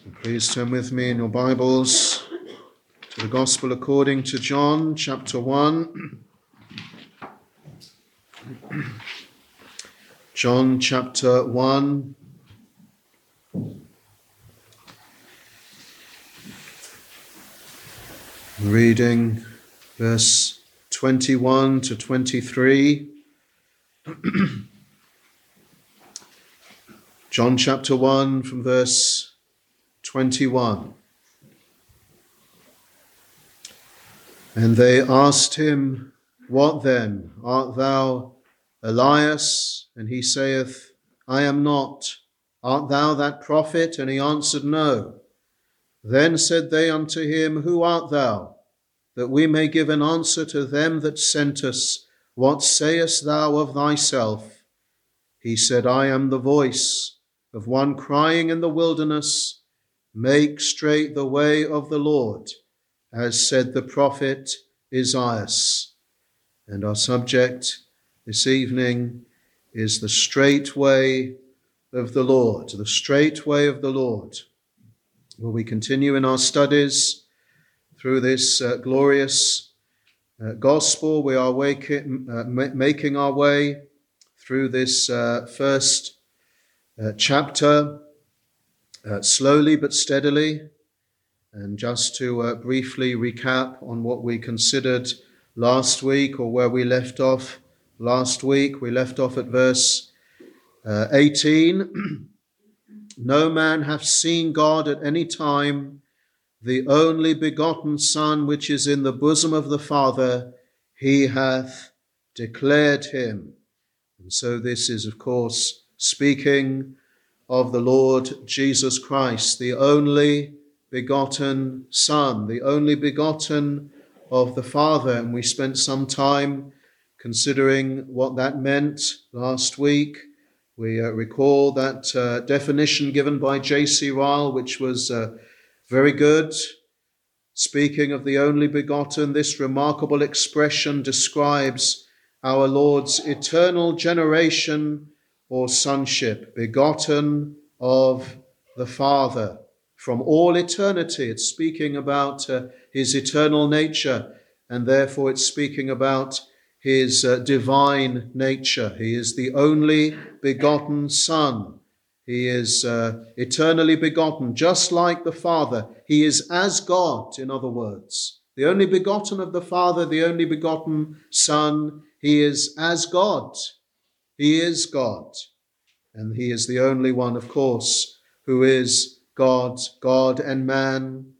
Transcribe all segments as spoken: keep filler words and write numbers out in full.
Please turn with me in your Bibles to the Gospel according to John, chapter one. John, chapter one. Reading verse twenty-one to twenty-three. John, chapter one, from verse twenty-one. And they asked him, What then? Art thou Elias? And he saith, I am not. Art thou that prophet? And he answered, No. Then said they unto him, Who art thou? That we may give an answer to them that sent us. What sayest thou of thyself? He said, I am the voice of one crying in the wilderness, Make straight the way of the Lord, as said the prophet Isaiah. And our subject this evening is the straight way of the Lord, the straight way of the Lord. Will we continue in our studies through this uh, glorious uh, gospel? We are waking, uh, ma- making our way through this uh, first uh, chapter, Uh, slowly but steadily. And just to uh, briefly recap on what we considered last week, or where we left off last week, we left off at verse uh, eighteen. No man hath seen God at any time, the only begotten Son, which is in the bosom of the Father, he hath declared him. And so this is, of course, speaking of the Lord Jesus Christ, the only begotten Son, the only begotten of the Father. And we spent some time considering what that meant last week. We uh, recall that uh, definition given by J C Ryle, which was uh, very good. Speaking of the only begotten, this remarkable expression describes our Lord's eternal generation or sonship, begotten of the Father from all eternity. It's speaking about uh, his eternal nature, and therefore it's speaking about his uh, divine nature. He is the only begotten Son. He is uh, eternally begotten, just like the Father. He is as God, in other words. The only begotten of the Father, the only begotten Son, he is as God. He is God, and he is the only one, of course, who is God, God and man.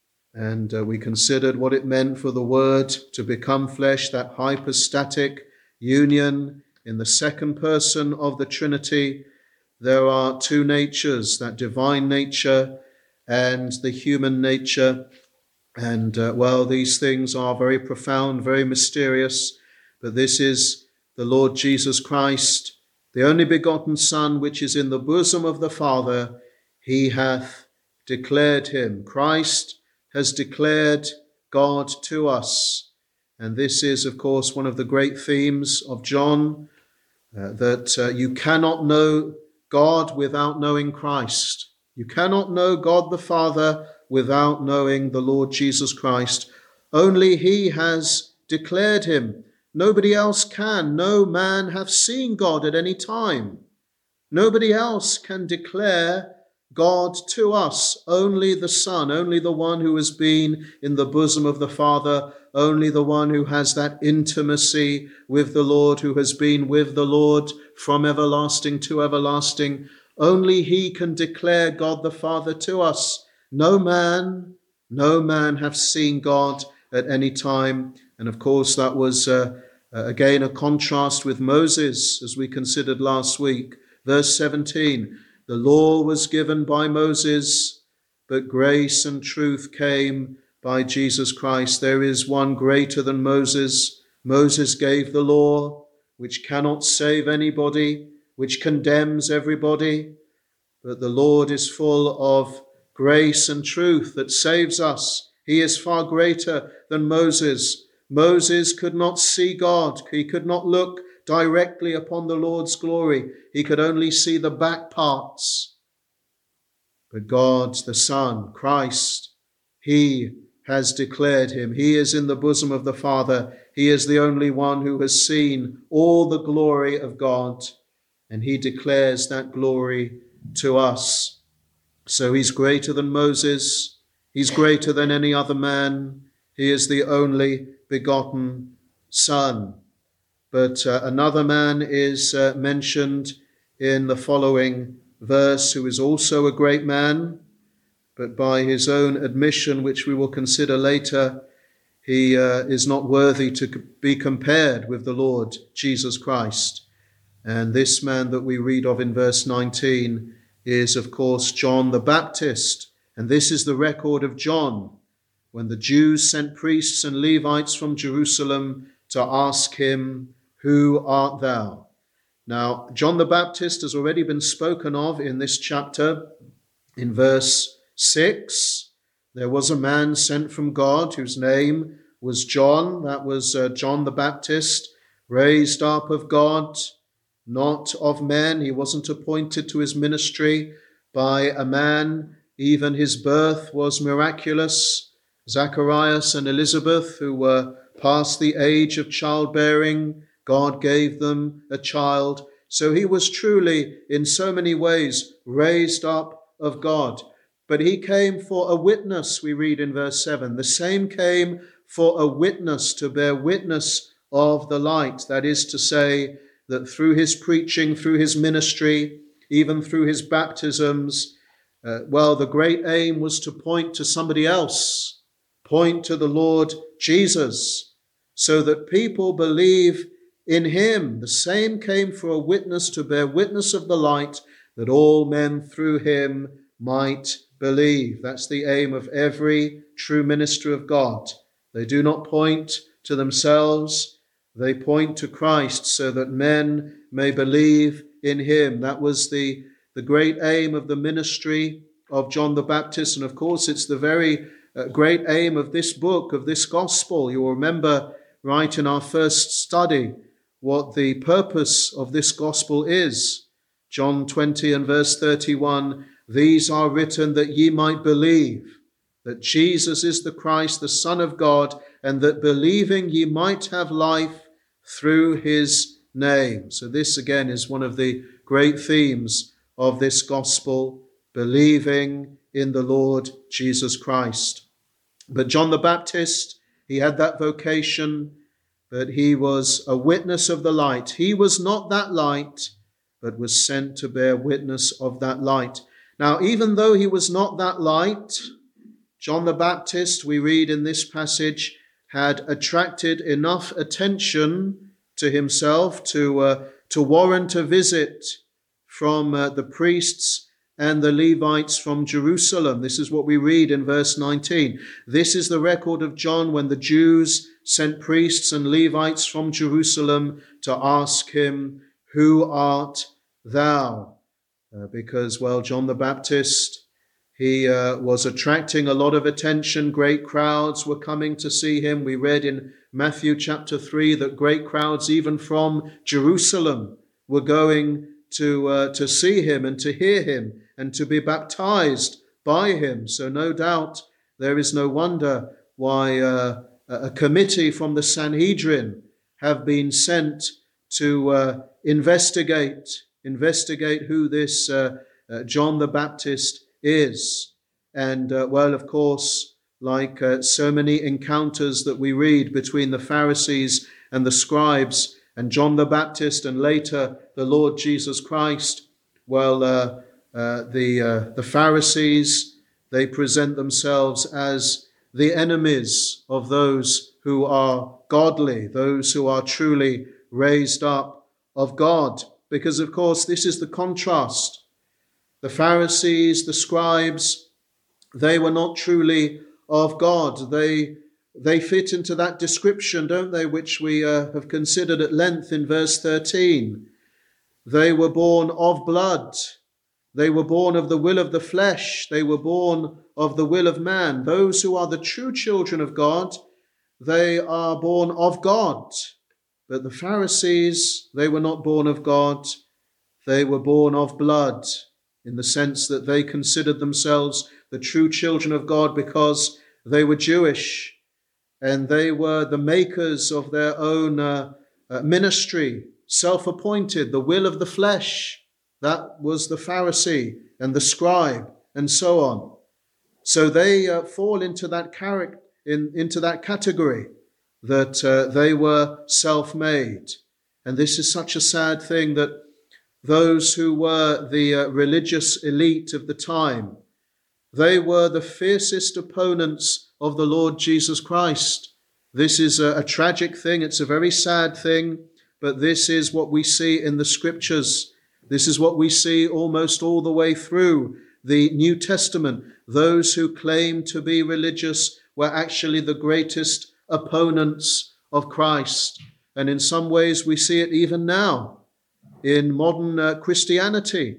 And uh, we considered what it meant for the Word to become flesh, that hypostatic union in the second person of the Trinity. There are two natures, that divine nature and the human nature. And, uh, well, these things are very profound, very mysterious, but this is the Lord Jesus Christ, the only begotten Son, which is in the bosom of the Father. He hath declared him. Christ has declared God to us. And this is, of course, one of the great themes of John, uh, that uh, you cannot know God without knowing Christ. You cannot know God the Father without knowing the Lord Jesus Christ. Only he has declared him. Nobody else can. No man hath seen God at any time. Nobody else can declare God to us. Only the Son, only the one who has been in the bosom of the Father, only the one who has that intimacy with the Lord, who has been with the Lord from everlasting to everlasting. Only he can declare God the Father to us. No man, no man hath seen God at any time. And of course, that was uh, uh, again a contrast with Moses, as we considered last week. Verse seventeen, the law was given by Moses, but grace and truth came by Jesus Christ. There is one greater than Moses. Moses gave the law, which cannot save anybody, which condemns everybody. But the Lord is full of grace and truth that saves us. He is far greater than Moses. Moses could not see God. He could not look directly upon the Lord's glory. He could only see the back parts. but God the Son, Christ, he has declared him. He is in the bosom of the Father. He is the only one who has seen all the glory of God, and he declares that glory to us. So he's greater than Moses. He's greater than any other man. He is the only begotten Son. But uh, another man is uh, mentioned in the following verse, who is also a great man, but by his own admission, which we will consider later, he uh, is not worthy to be compared with the Lord Jesus Christ. And this man that we read of in verse nineteen is, of course, John the Baptist. And this is the record of John, when the Jews sent priests and Levites from Jerusalem to ask him, "Who art thou?" Now, John the Baptist has already been spoken of in this chapter. In verse six, there was a man sent from God whose name was John. That was uh, John the Baptist, raised up of God, not of men. He wasn't appointed to his ministry by a man. Even his birth was miraculous. Zacharias and Elizabeth, who were past the age of childbearing, God gave them a child. So he was truly, in so many ways, raised up of God. But he came for a witness, we read in verse seven. The same came for a witness, to bear witness of the light. That is to say, that through his preaching, through his ministry, even through his baptisms, uh, well, the great aim was to point to somebody else, point to the Lord Jesus, so that people believe in him. The same came for a witness, to bear witness of the light, that all men through him might believe. That's the aim of every true minister of God. They do not point to themselves, they point to Christ, so that men may believe in him. That was the, the great aim of the ministry of John the Baptist. And of course, it's the very uh, great aim of this book, of this gospel. You will remember right in our first study what the purpose of this gospel is. John twenty and verse thirty-one, "These are written that ye might believe that Jesus is the Christ, the Son of God, and that believing ye might have life through his name." So this again is one of the great themes of this gospel, believing in the Lord Jesus Christ. But John the Baptist, he had that vocation, but he was a witness of the light. He was not that light, but was sent to bear witness of that light. Now, even though he was not that light, John the Baptist, we read in this passage, had attracted enough attention to himself to, uh, to warrant a visit from uh, the priests and the Levites from Jerusalem. This is what we read in verse nineteen. This is the record of John when the Jews sent priests and Levites from Jerusalem to ask him, "Who art thou?" Uh, because, well, John the Baptist, he uh, was attracting a lot of attention. Great crowds were coming to see him. We read in Matthew chapter three that great crowds, even from Jerusalem, were going to uh, to see him and to hear him and to be baptized by him. So no doubt there is no wonder why uh, a committee from the Sanhedrin have been sent to uh, investigate investigate who this uh, uh, John the Baptist is. And uh, well, of course, like uh, so many encounters that we read between the Pharisees and the scribes and John the Baptist and later the Lord Jesus Christ, well, uh, uh, the uh, the Pharisees, they present themselves as the enemies of those who are godly, those who are truly raised up of God. Because, of course, this is the contrast. The Pharisees, the scribes, they were not truly of God. They, they fit into that description, don't they, which we uh, have considered at length in verse thirteen. They were born of blood. They were born of the will of the flesh. They were born of the will of man. Those who are the true children of God, they are born of God. But the Pharisees, they were not born of God. They were born of blood. in the sense that they considered themselves the true children of God because they were Jewish and they were the makers of their own uh, uh, ministry, self-appointed, the will of the flesh. That was the Pharisee and the scribe and so on. So they uh, fall into that character, in, into that category that uh, they were self-made. And this is such a sad thing that those who were the uh, religious elite of the time, they were the fiercest opponents of the Lord Jesus Christ. This is a, a tragic thing. It's a very sad thing, but this is what we see in the scriptures. This is what we see almost all the way through the New Testament. Those who claim to be religious were actually the greatest opponents of Christ. And in some ways we see it even now in modern uh, Christianity.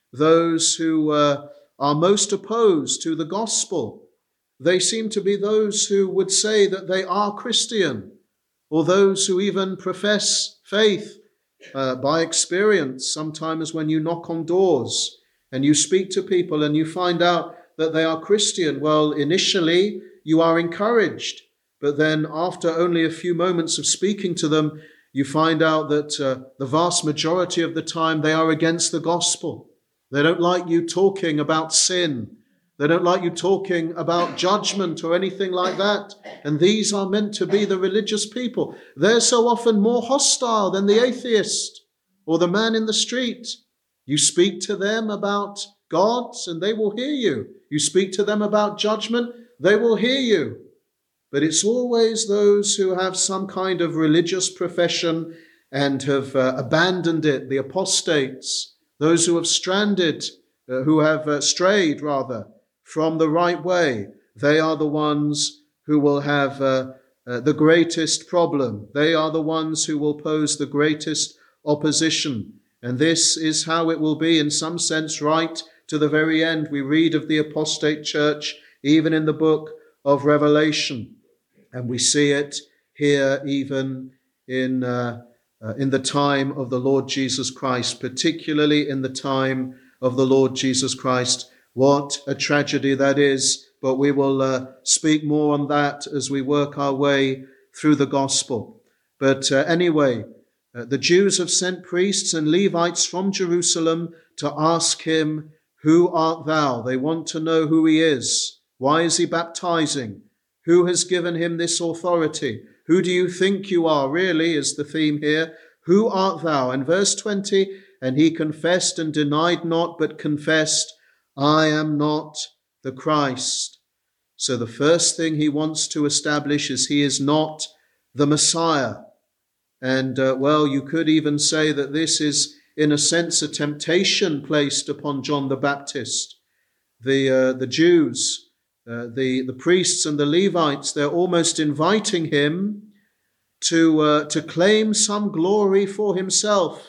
Those who uh, are most opposed to the gospel, they seem to be those who would say that they are Christian, or those who even profess faith uh, by experience. Sometimes when you knock on doors and you speak to people and you find out that they are Christian, well, initially you are encouraged, but then after only a few moments of speaking to them, you find out that uh, the vast majority of the time they are against the gospel. They don't like you talking about sin. They don't like you talking about judgment or anything like that. And these are meant to be the religious people. They're so often more hostile than the atheist or the man in the street. You speak to them about God and they will hear you. You speak to them about judgment, they will hear you. But it's always those who have some kind of religious profession and have uh, abandoned it, the apostates, those who have stranded, uh, who have uh, strayed rather from the right way. They are the ones who will have uh, uh, the greatest problem. They are the ones who will pose the greatest opposition. And this is how it will be in some sense right to the very end. We read of the apostate church even in the book of Revelation. And we see it here even in uh, uh, in the time of the Lord Jesus Christ, particularly in the time of the Lord Jesus Christ. What a tragedy that is, but we will uh, speak more on that as we work our way through the gospel. But uh, anyway, uh, the Jews have sent priests and Levites from Jerusalem to ask him, "Who art thou?" They want to know who he is. Why is he baptizing? Who has given him this authority? Who do you think you are, really, is the theme here. Who art thou? And verse twenty, and he confessed and denied not, but confessed, "I am not the Christ." So the first thing he wants to establish is he is not the Messiah. And, uh, well, you could even say that this is, in a sense, a temptation placed upon John the Baptist. The, uh, the Jews, Uh, the, the priests and the Levites, they're almost inviting him to, uh, to claim some glory for himself.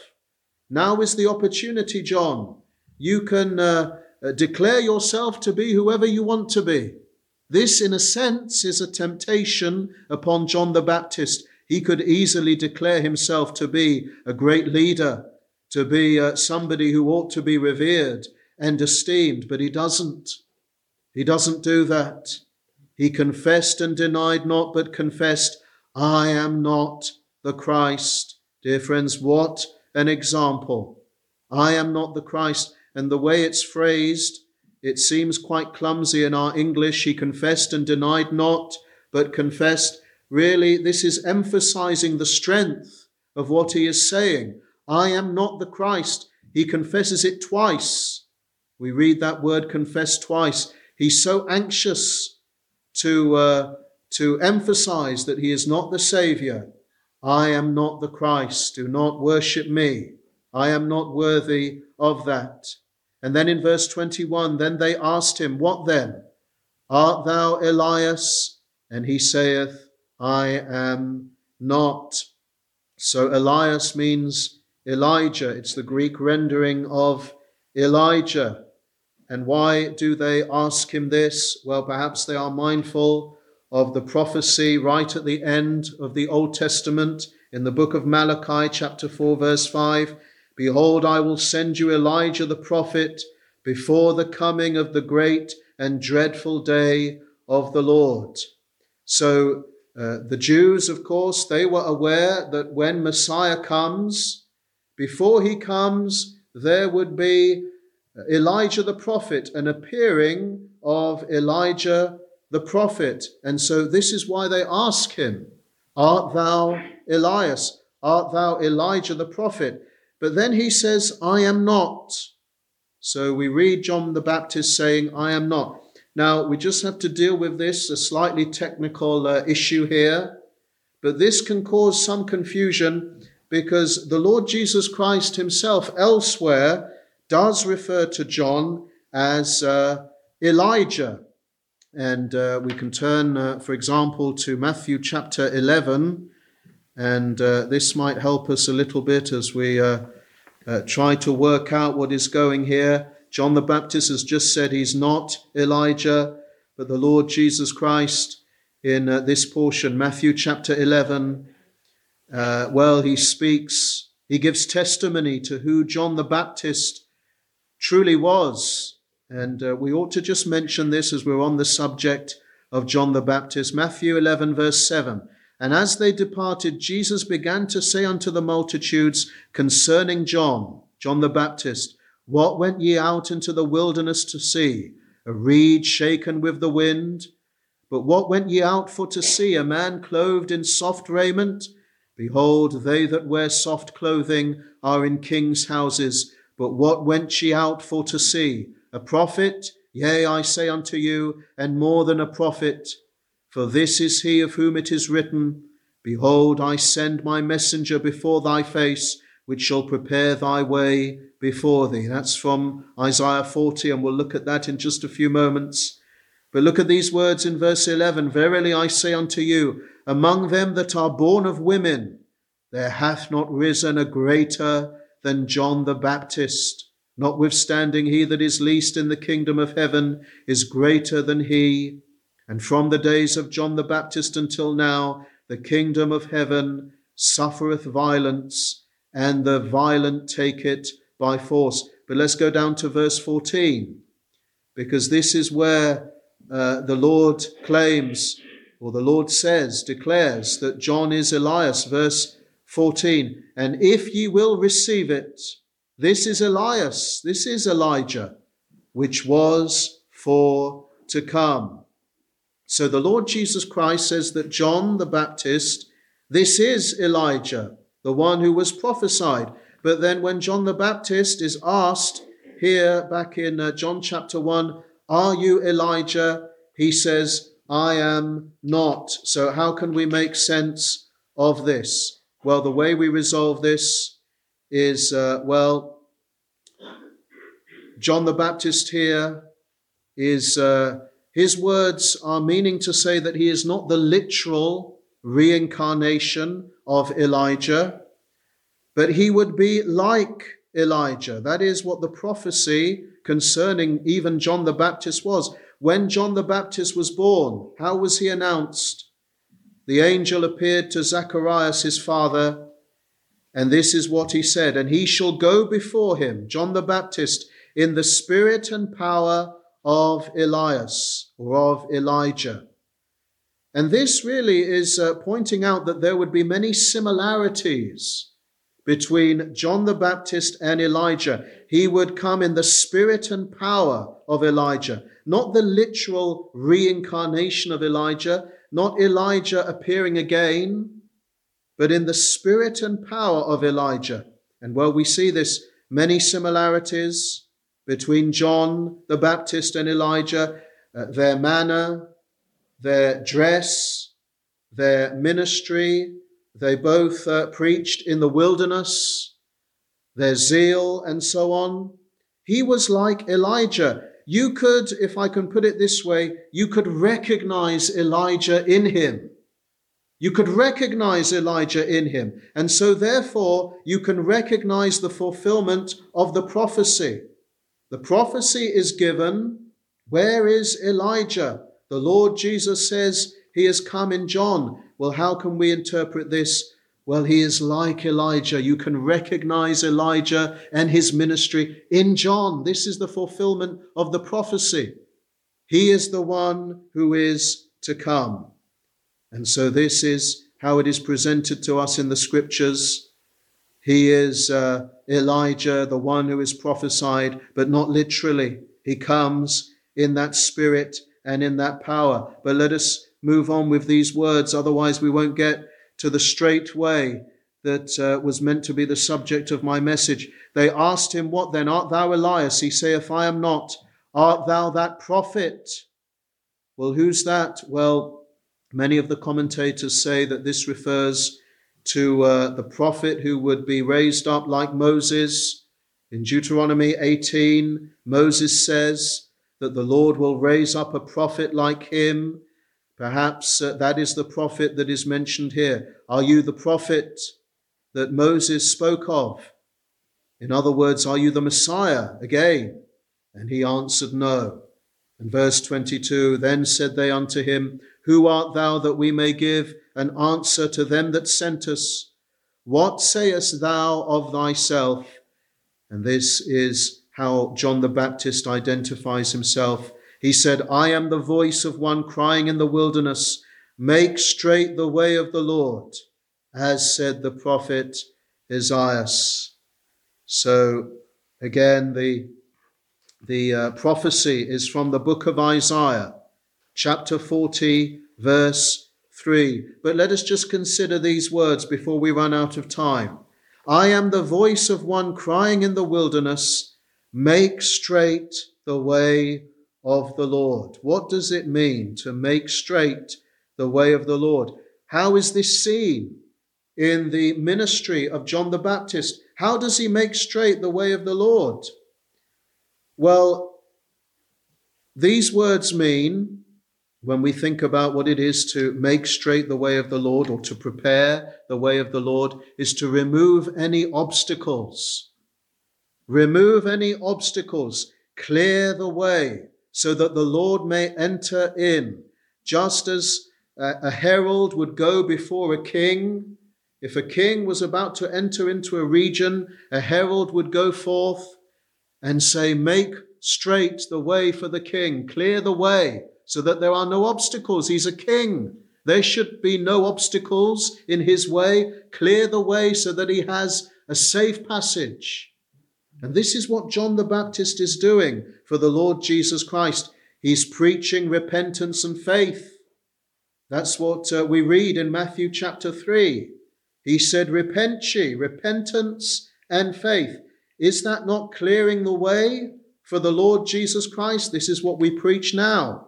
Now is the opportunity, John. You can uh, uh, declare yourself to be whoever you want to be. This, in a sense, is a temptation upon John the Baptist. He could easily declare himself to be a great leader, to be uh, somebody who ought to be revered and esteemed, but he doesn't. He doesn't do that. He confessed and denied not, but confessed, "I am not the Christ." Dear friends, what an example. I am not the Christ. And the way it's phrased, it seems quite clumsy in our English. He confessed and denied not, but confessed. Really, this is emphasizing the strength of what he is saying. I am not the Christ. He confesses it twice. We read that word confess twice. He's so anxious to, uh, to emphasize that he is not the Savior. I am not the Christ. Do not worship me. I am not worthy of that. And then in verse twenty-one, then they asked him, "What then? Art thou Elias?" And he saith, "I am not." So Elias means Elijah. It's the Greek rendering of Elijah. And why do they ask him this? Well, perhaps they are mindful of the prophecy right at the end of the Old Testament in the book of Malachi, chapter four, verse five. "Behold, I will send you Elijah the prophet before the coming of the great and dreadful day of the Lord. So uh, the Jews, of course, they were aware that when Messiah comes, before he comes, there would be Elijah the prophet, an appearing of Elijah the prophet. And so this is why they ask him, art thou Elias? Art thou Elijah the prophet? But then he says, I am not. So we read John the Baptist saying, I am not. Now, we just have to deal with this, a slightly technical uh, issue here. But this can cause some confusion because the Lord Jesus Christ himself elsewhere does refer to John as uh, Elijah. And uh, we can turn, uh, for example, to Matthew chapter eleven. And uh, this might help us a little bit as we uh, uh, try to work out what is going here. John the Baptist has just said he's not Elijah, but the Lord Jesus Christ in uh, this portion, Matthew chapter eleven, uh, well, he speaks, he gives testimony to who John the Baptist truly was. And uh, we ought to just mention this as we're on the subject of John the Baptist. Matthew eleven, verse seven. And as they departed, Jesus began to say unto the multitudes concerning John, John the Baptist, what went ye out into the wilderness to see? A reed shaken with the wind? But what went ye out for to see? A man clothed in soft raiment? Behold, they that wear soft clothing are in kings' houses. But what went ye out for to see? A prophet? Yea, I say unto you, and more than a prophet. For this is he of whom it is written, behold, I send my messenger before thy face, which shall prepare thy way before thee. That's from Isaiah forty, and we'll look at that in just a few moments. But look at these words in verse eleven. Verily I say unto you, among them that are born of women, there hath not risen a greater than John the Baptist. Notwithstanding, he that is least in the kingdom of heaven is greater than he. And from the days of John the Baptist until now, the kingdom of heaven suffereth violence, and the violent take it by force. But let's go down to verse fourteen, because this is where uh, the Lord claims, or the Lord says, declares that John is Elias. Verse fourteen, and if ye will receive it, this is Elias, this is Elijah, which was for to come. So the Lord Jesus Christ says that John the Baptist, this is Elijah, the one who was prophesied. But then when John the Baptist is asked here back in uh, John chapter one, are you Elijah? He says, I am not. So how can we make sense of this? Well, the way we resolve this is, uh, well, John the Baptist here is... Uh, His words are meaning to say that he is not the literal reincarnation of Elijah, but he would be like Elijah. That is what the prophecy concerning even John the Baptist was. When John the Baptist was born, how was he announced? The angel appeared to Zacharias, his father, and this is what he said, and he shall go before him, John the Baptist, in the spirit and power of Elias, or of Elijah. And this really is uh, pointing out that there would be many similarities between John the Baptist and Elijah. He would come in the spirit and power of Elijah, not the literal reincarnation of Elijah, not Elijah appearing again, but in the spirit and power of Elijah. And well, we see this many similarities between John the Baptist and Elijah, uh, their manner, their dress, their ministry. They both uh, preached in the wilderness, their zeal and so on. He was like Elijah. You could, if I can put it this way, you could recognize Elijah in him. You could recognize Elijah in him. And so therefore, you can recognize the fulfillment of the prophecy. The prophecy is given. Where is Elijah? The Lord Jesus says he has come in John. Well, how can we interpret this? Well, he is like Elijah. You can recognize Elijah and his ministry in John. This is the fulfillment of the prophecy. He is the one who is to come. And so this is how it is presented to us in the scriptures. He is uh, Elijah, the one who is prophesied, but not literally. He comes in that spirit and in that power. But let us move on with these words, otherwise we won't get to the straight way that uh, was meant to be the subject of my message. They asked him, what then? Art thou Elias? He saith, I am not. Art thou that prophet? Well, who's that? Well, many of the commentators say that this refers to uh, the prophet who would be raised up like Moses. In Deuteronomy eighteen, Moses says that the Lord will raise up a prophet like him. Perhaps uh, that is the prophet that is mentioned here. Are you the prophet that Moses spoke of? In other words, are you the Messiah again? And he answered, no. And verse twenty-two, then said they unto him, who art thou that we may give an answer to them that sent us? What sayest thou of thyself? And this is how John the Baptist identifies himself. He said, I am the voice of one crying in the wilderness, make straight the way of the Lord, as said the prophet Isaiah. So again, the, the uh, prophecy is from the book of Isaiah, chapter forty, verse three. But let us just consider these words before we run out of time. I am the voice of one crying in the wilderness, make straight the way of the Lord. What does it mean to make straight the way of the Lord? How is this seen in the ministry of John the Baptist? How does he make straight the way of the Lord? Well, these words mean, when we think about what it is to make straight the way of the Lord, or to prepare the way of the Lord, is to remove any obstacles. Remove any obstacles. Clear the way so that the Lord may enter in. Just as a herald would go before a king. If a king was about to enter into a region, a herald would go forth and say, make straight the way for the king. Clear the way so that there are no obstacles. He's a king. There should be no obstacles in his way. Clear the way so that he has a safe passage. And this is what John the Baptist is doing for the Lord Jesus Christ. He's preaching repentance and faith. That's what uh, we read in Matthew chapter three. He said, repent ye, repentance and faith. Is that not clearing the way for the Lord Jesus Christ? This is what we preach now.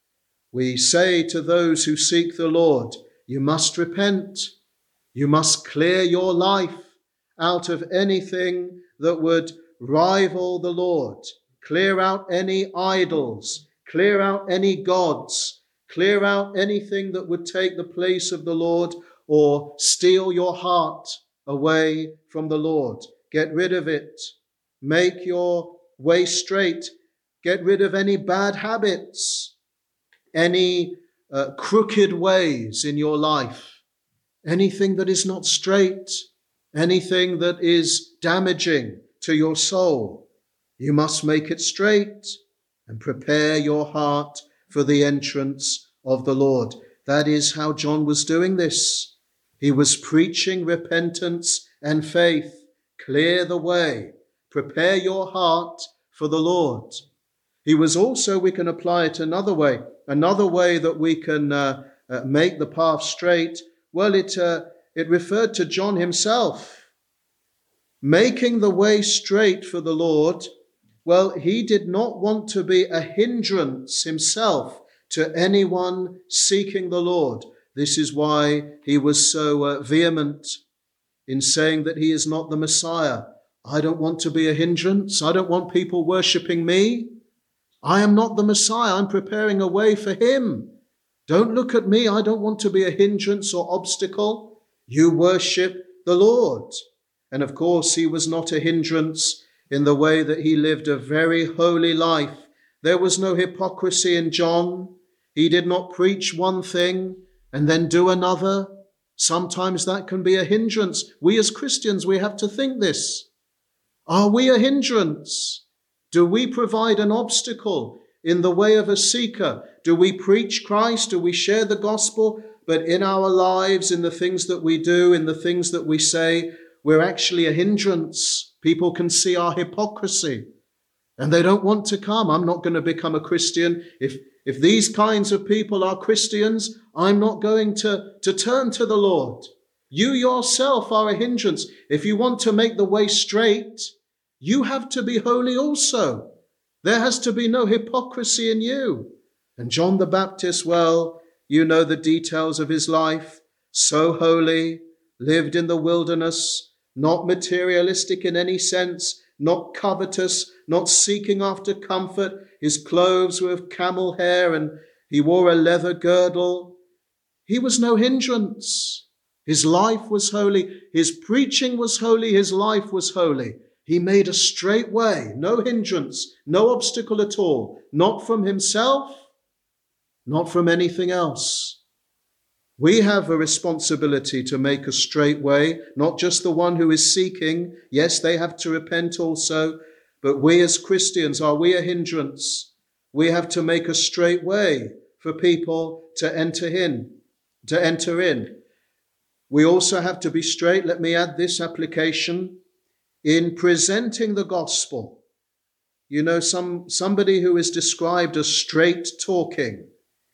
We say to those who seek the Lord, you must repent. You must clear your life out of anything that would rival the Lord. Clear out any idols. Clear out any gods. Clear out anything that would take the place of the Lord or steal your heart away from the Lord. Get rid of it. Make your way straight. Get rid of any bad habits, any uh, crooked ways in your life, anything that is not straight, anything that is damaging to your soul. You must make it straight and prepare your heart for the entrance of the Lord. That is how John was doing this. He was preaching repentance and faith. Clear the way. Prepare your heart for the Lord. He was also, we can apply it another way, another way that we can uh, uh, make the path straight. Well, it, uh, it referred to John himself. Making the way straight for the Lord, well, he did not want to be a hindrance himself to anyone seeking the Lord. This is why he was so uh, vehement in saying that he is not the Messiah. I don't want to be a hindrance. I don't want people worshipping me. I am not the Messiah. I'm preparing a way for him. Don't look at me. I don't want to be a hindrance or obstacle. You worship the Lord. And of course, he was not a hindrance in the way that he lived a very holy life. There was no hypocrisy in John. He did not preach one thing and then do another. Sometimes that can be a hindrance. We as Christians, we have to think this. Are we a hindrance? Do we provide an obstacle in the way of a seeker? Do we preach Christ? Do we share the gospel? But in our lives, in the things that we do, in the things that we say, we're actually a hindrance. People can see our hypocrisy and they don't want to come. I'm not going to become a Christian. If, if these kinds of people are Christians, I'm not going to, to turn to the Lord. You yourself are a hindrance. If you want to make the way straight, you have to be holy also. There has to be no hypocrisy in you. And John the Baptist, well, you know the details of his life. So holy, lived in the wilderness, not materialistic in any sense, not covetous, not seeking after comfort. His clothes were of camel hair and he wore a leather girdle. He was no hindrance. His life was holy. His preaching was holy. His life was holy. He made a straight way, no hindrance, no obstacle at all, not from himself, not from anything else. We have a responsibility to make a straight way, not just the one who is seeking. Yes, they have to repent also, but we as Christians, are we a hindrance? We have to make a straight way for people to enter in, to enter in. We also have to be straight. Let me add this application in presenting the gospel. You know, some somebody who is described as straight talking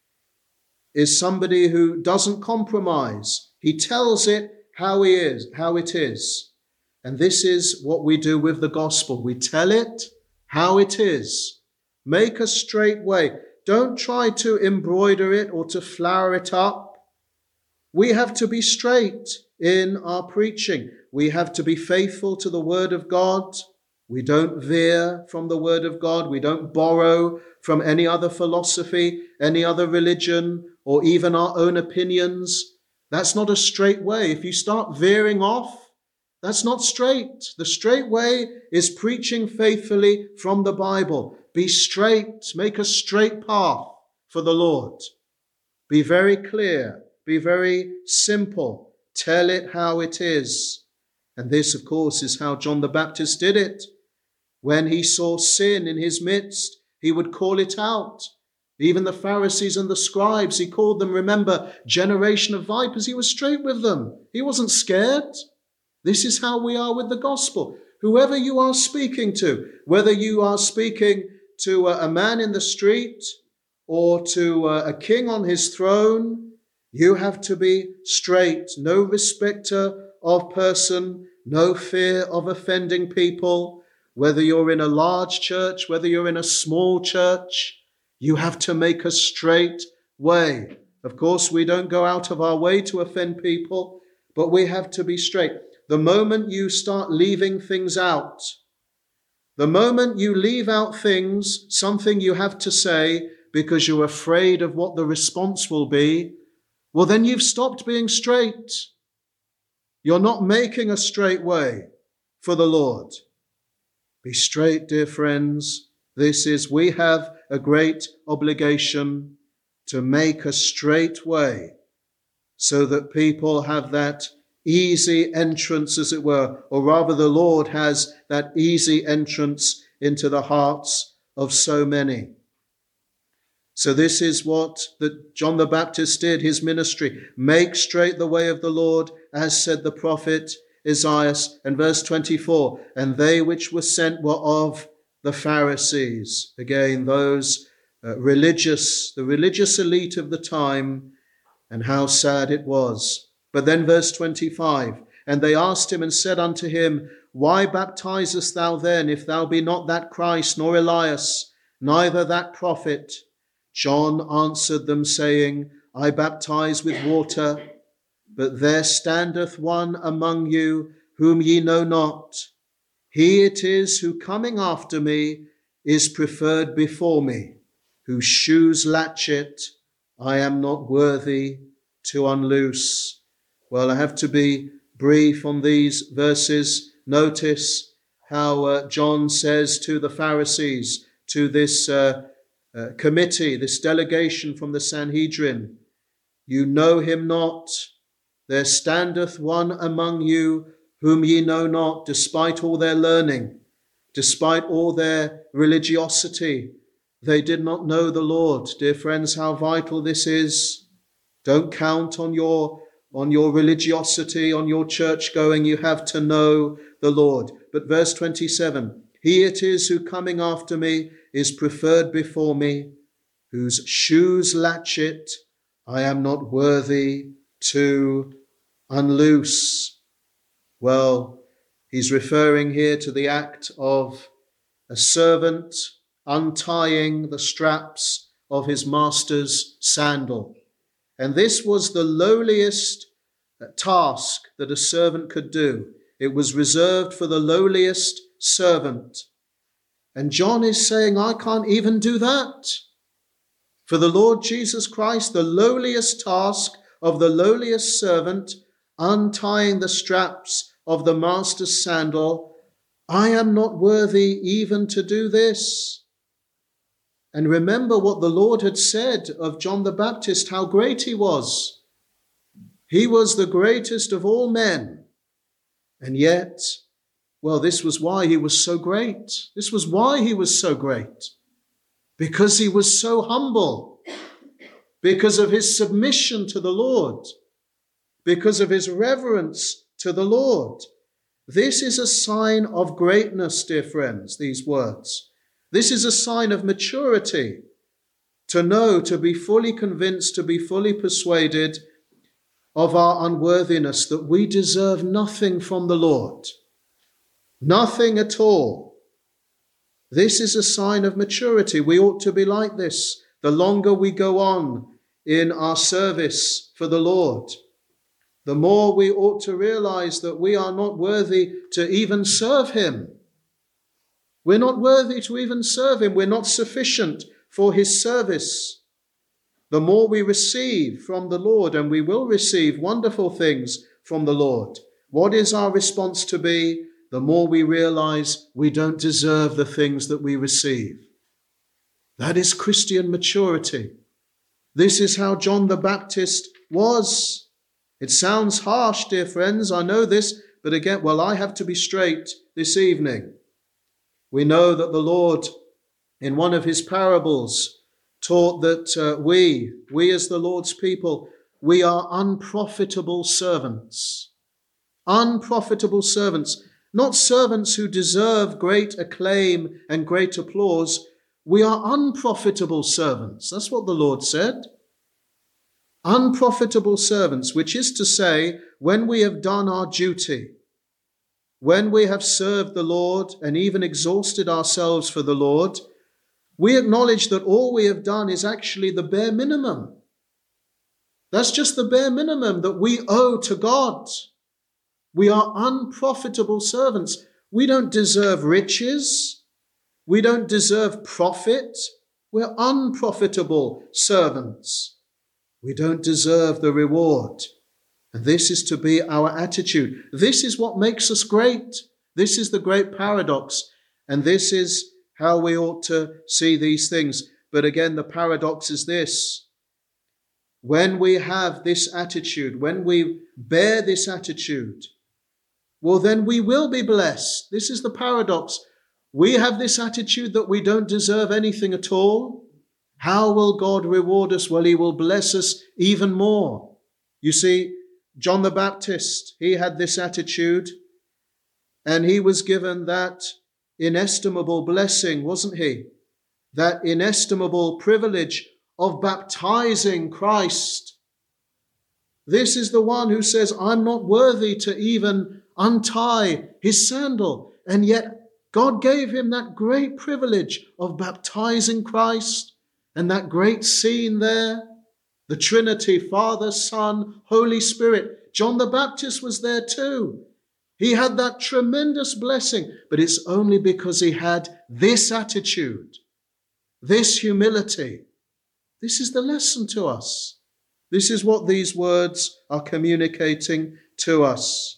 is somebody who doesn't compromise. He tells it how he is, how it is. And this is what we do with the gospel. We tell it how it is. Make a straight way. Don't try to embroider it or to flower it up. We have to be straight in our preaching. We have to be faithful to the word of God. We don't veer from the word of God. We don't borrow from any other philosophy, any other religion, or even our own opinions. That's not a straight way. If you start veering off, that's not straight. The straight way is preaching faithfully from the Bible. Be straight. Make a straight path for the Lord. Be very clear. Be very simple. Tell it how it is. And this, of course, is how John the Baptist did it. When he saw sin in his midst, he would call it out. Even the Pharisees and the scribes, he called them, remember, generation of vipers. He was straight with them. He wasn't scared. This is how we are with the gospel. Whoever you are speaking to, whether you are speaking to a man in the street or to a king on his throne, you have to be straight. No respecter of person, no fear of offending people. Whether you're in a large church, whether you're in a small church, you have to make a straight way. Of course, we don't go out of our way to offend people, but we have to be straight. The moment you start leaving things out, the moment you leave out things, something you have to say because you're afraid of what the response will be, well, then you've stopped being straight. You're not making a straight way for the Lord. Be straight, dear friends. This is, we have a great obligation to make a straight way so that people have that easy entrance, as it were, or rather the Lord has that easy entrance into the hearts of so many. So this is what that John the Baptist did, his ministry. Make straight the way of the Lord, as said the prophet Isaiah. And verse twenty-four, and they which were sent were of the Pharisees. Again, those uh, religious, the religious elite of the time, and how sad it was. But then verse twenty-five, and they asked him and said unto him, why baptizest thou then, if thou be not that Christ, nor Elias, neither that prophet? John answered them, saying, I baptize with water, but there standeth one among you whom ye know not. He it is who coming after me is preferred before me, whose shoes latchet I am not worthy to unloose. Well, I have to be brief on these verses. Notice how uh, John says to the Pharisees, to this uh, uh, committee, this delegation from the Sanhedrin, you know him not. there standeth one among you whom ye know not, despite all their learning, despite all their religiosity. They did not know the Lord. Dear friends, how vital this is. Don't count on your, on your religiosity, on your church going. You have to know the Lord. But verse twenty-seven, he it is who coming after me is preferred before me, whose shoes latchet I am not worthy to unloose. Well, he's referring here to the act of a servant untying the straps of his master's sandal. And this was the lowliest task that a servant could do. It was reserved for the lowliest servant. And John is saying, I can't even do that. For the Lord Jesus Christ, the lowliest task of the lowliest servant, untying the straps of the master's sandal, I am not worthy even to do this. And remember what the Lord had said of John the Baptist, how great he was. He was the greatest of all men. And yet, well, this was why he was so great. This was why he was so great. Because he was so humble. Because of his submission to the Lord. Because of his reverence to the Lord. This is a sign of greatness, dear friends, these words. This is a sign of maturity, to know, to be fully convinced, to be fully persuaded of our unworthiness, that we deserve nothing from the Lord. Nothing at all. This is a sign of maturity. We ought to be like this the longer we go on in our service for the Lord. The more we ought to realize that we are not worthy to even serve him. We're not worthy to even serve him. We're not sufficient for his service. The more we receive from the Lord, and we will receive wonderful things from the Lord, what is our response to be? The more we realize we don't deserve the things that we receive. That is Christian maturity. This is how John the Baptist was. It sounds harsh, dear friends, I know this, but again, well, I have to be straight this evening. We know that the Lord, in one of his parables, taught that uh, we, we as the Lord's people, we are unprofitable servants. Unprofitable servants. Not servants who deserve great acclaim and great applause. We are unprofitable servants. That's what the Lord said. Unprofitable servants, which is to say, when we have done our duty, when we have served the Lord and even exhausted ourselves for the Lord, we acknowledge that all we have done is actually the bare minimum. That's just the bare minimum that we owe to God. We are unprofitable servants. We don't deserve riches. We don't deserve profit. We're unprofitable servants. We don't deserve the reward. And this is to be our attitude. This is what makes us great. This is the great paradox. And this is how we ought to see these things. But again, the paradox is this. When we have this attitude, when we bear this attitude, well, then we will be blessed. This is the paradox. We have this attitude that we don't deserve anything at all. How will God reward us? Well, he will bless us even more. You see, John the Baptist, he had this attitude, and he was given that inestimable blessing, wasn't he? That inestimable privilege of baptizing Christ. This is the one who says, I'm not worthy to even untie his sandal. And yet God gave him that great privilege of baptizing Christ. And that great scene there, the Trinity, Father, Son, Holy Spirit. John the Baptist was there too. He had that tremendous blessing, but it's only because he had this attitude, this humility. This is the lesson to us. This is what these words are communicating to us.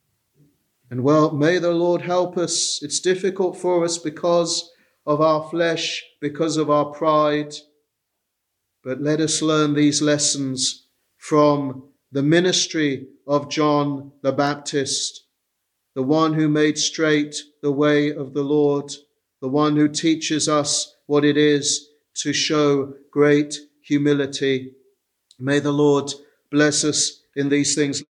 And well, may the Lord help us. It's difficult for us because of our flesh, because of our pride. But let us learn these lessons from the ministry of John the Baptist, the one who made straight the way of the Lord, the one who teaches us what it is to show great humility. May the Lord bless us in these things.